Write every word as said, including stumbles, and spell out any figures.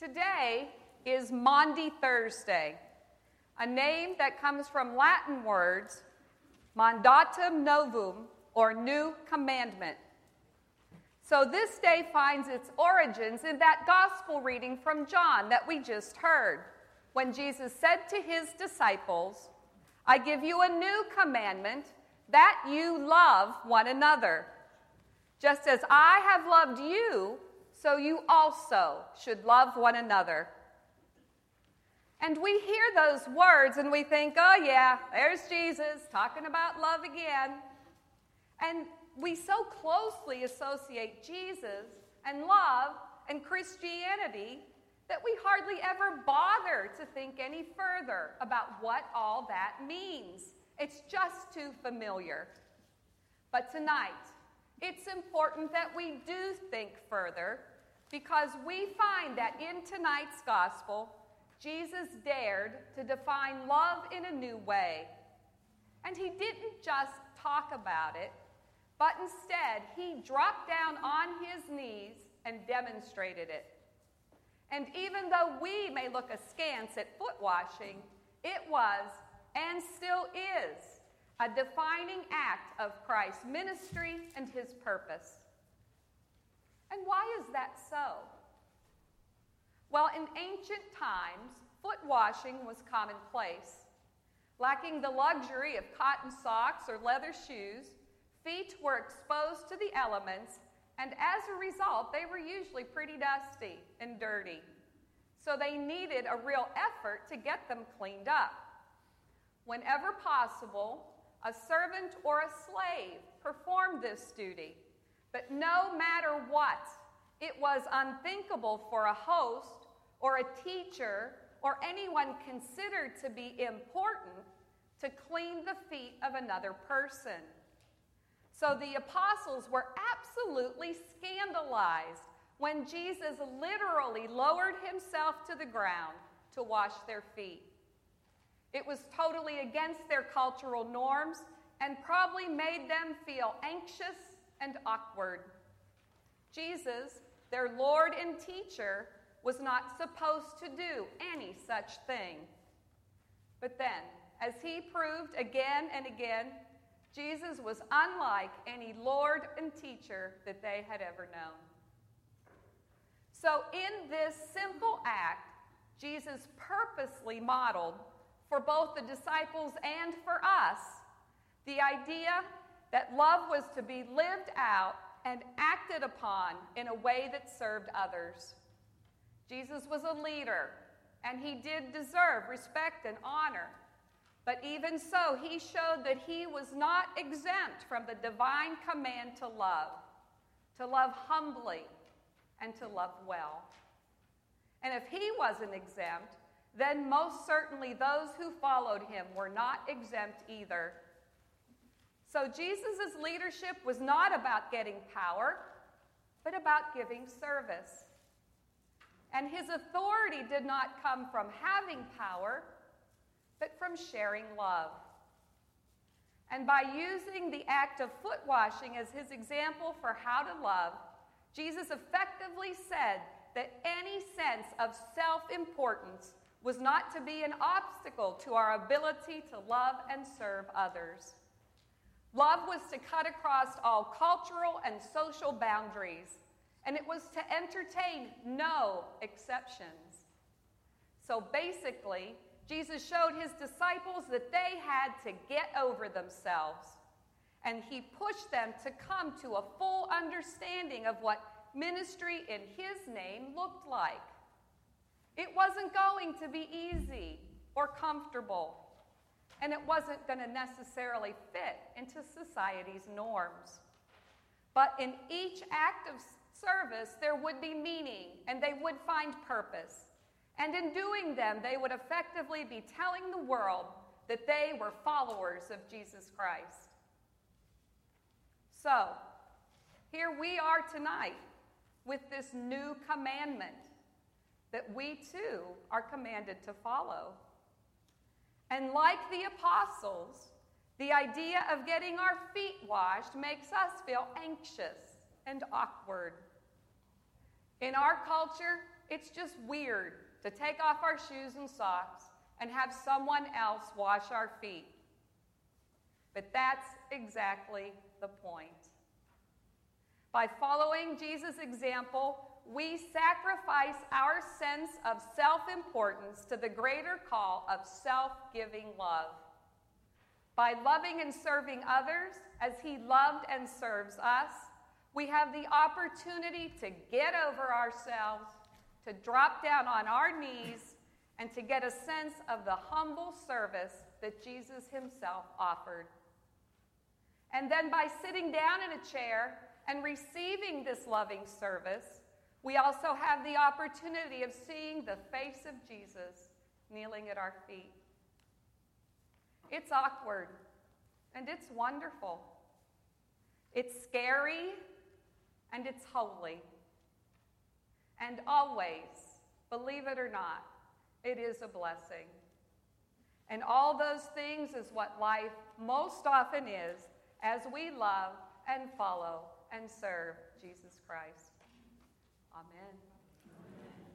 Today is Maundy Thursday, a name that comes from Latin words mandatum novum, or new commandment. So this day finds its origins in that gospel reading from John that we just heard, when Jesus said to his disciples, "I give you a new commandment, that you love one another. Just as I have loved you, so you also should love one another." And we hear those words and we think, oh yeah, there's Jesus talking about love again. And we so closely associate Jesus and love and Christianity that we hardly ever bother to think any further about what all that means. It's just too familiar. But tonight, it's important that we do think further, because we find that in tonight's gospel, Jesus dared to define love in a new way. And he didn't just talk about it, but instead he dropped down on his knees and demonstrated it. And even though we may look askance at foot washing, it was, and still is, a defining act of Christ's ministry and his purpose. And why is that so? Well, in ancient times, foot washing was commonplace. Lacking the luxury of cotton socks or leather shoes, feet were exposed to the elements, and as a result, they were usually pretty dusty and dirty. So they needed a real effort to get them cleaned up. Whenever possible, a servant or a slave performed this duty. But no matter what, it was unthinkable for a host or a teacher or anyone considered to be important to clean the feet of another person. So the apostles were absolutely scandalized when Jesus literally lowered himself to the ground to wash their feet. It was totally against their cultural norms and probably made them feel anxious and awkward. Jesus, their Lord and teacher, was not supposed to do any such thing. But then, as he proved again and again, Jesus was unlike any Lord and teacher that they had ever known. So in this simple act, Jesus purposely modeled for both the disciples and for us the idea that love was to be lived out and acted upon in a way that served others. Jesus was a leader, and he did deserve respect and honor. But even so, he showed that he was not exempt from the divine command to love, to love humbly, and to love well. And if he wasn't exempt, then most certainly those who followed him were not exempt either. So Jesus' leadership was not about getting power, but about giving service. And his authority did not come from having power, but from sharing love. And by using the act of foot washing as his example for how to love, Jesus effectively said that any sense of self-importance was not to be an obstacle to our ability to love and serve others. Love was to cut across all cultural and social boundaries, and it was to entertain no exceptions. So basically, Jesus showed his disciples that they had to get over themselves, and he pushed them to come to a full understanding of what ministry in his name looked like. It wasn't going to be easy or comfortable, and it wasn't going to necessarily fit into society's norms. But in each act of service, there would be meaning, and they would find purpose. And in doing them, they would effectively be telling the world that they were followers of Jesus Christ. So, here we are tonight with this new commandment that we too are commanded to follow. And like the apostles, the idea of getting our feet washed makes us feel anxious and awkward. In our culture, It's just weird to take off our shoes and socks and have someone else wash our feet. But that's exactly the point. By following Jesus' example, we sacrifice our sense of self-importance to the greater call of self-giving love. By loving and serving others as he loved and serves us, we have the opportunity to get over ourselves, to drop down on our knees, and to get a sense of the humble service that Jesus himself offered. And then by sitting down in a chair and receiving this loving service, we also have the opportunity of seeing the face of Jesus kneeling at our feet. It's awkward, and it's wonderful. It's scary, and it's holy. And always, believe it or not, it is a blessing. And all those things is what life most often is as we love and follow and serve Jesus Christ. Amen. Amen.